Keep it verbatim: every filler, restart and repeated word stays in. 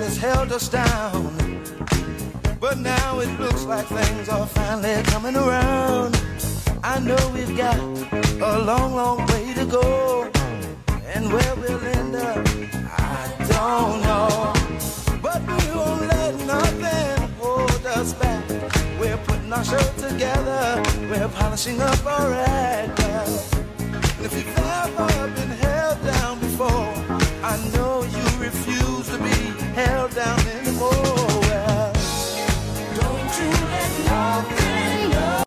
that's held us down. But now it looks like things are finally coming around. I know we've got a long, long way to go. And where we'll end up, I don't know. But we won't let nothing hold us back. We're putting our show together. We're polishing up our act. And if you've ever been held